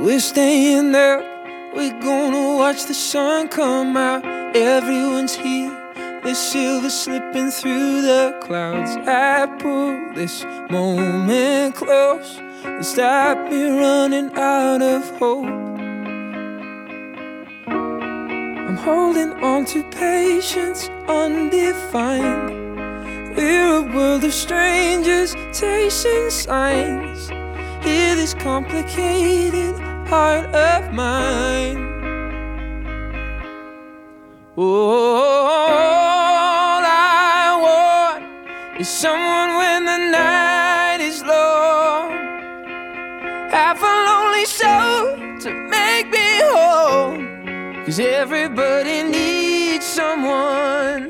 We're staying up, we're gonna watch the sun come out. Everyone's here, the silver slipping through the clouds. I pull this moment close and stop me running out of hope. I'm holding on to patience undefined. We're a world of strangers chasing signs. Hear this complicated heart of mine. All I want is someone when the night is long. Half a lonely soul to make me whole. 'Cause everybody needs someone.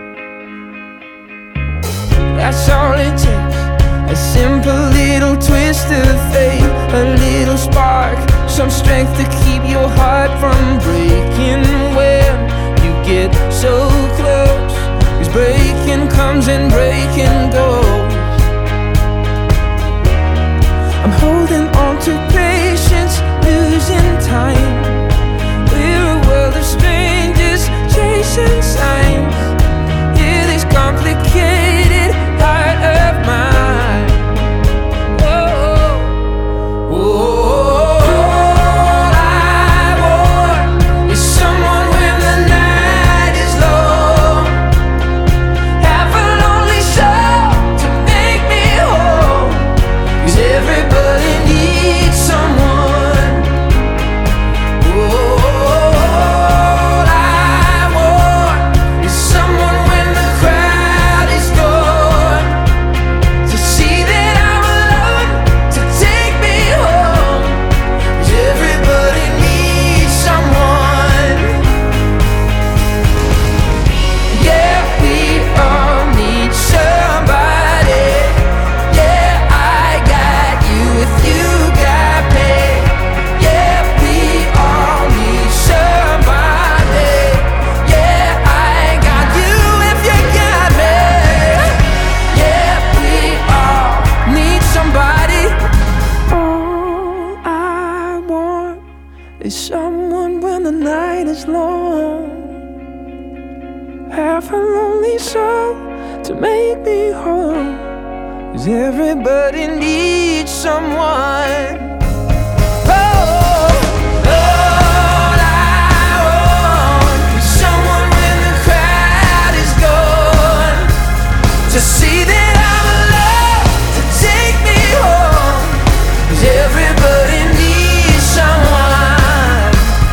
That's all it takes. A simple little twist of fate, a little spark, some strength to keep your heart from breaking when you get so close. 'Cause breaking comes and breaking goes. I'm holding on to patience, losing time. We're a world of strangers chasing signs. Yeah, this complicated heart of mine. Is someone when the night is long. Half a lonely soul to make me whole. 'Cause everybody needs someone. To see that I'm alive, to take me home. 'Cause everybody needs someone.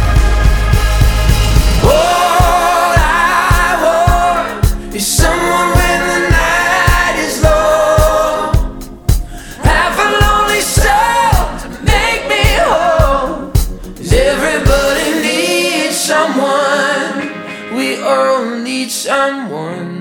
All I want is someone when the night is long. Have a lonely soul to make me whole. 'Cause everybody needs someone. We all need someone.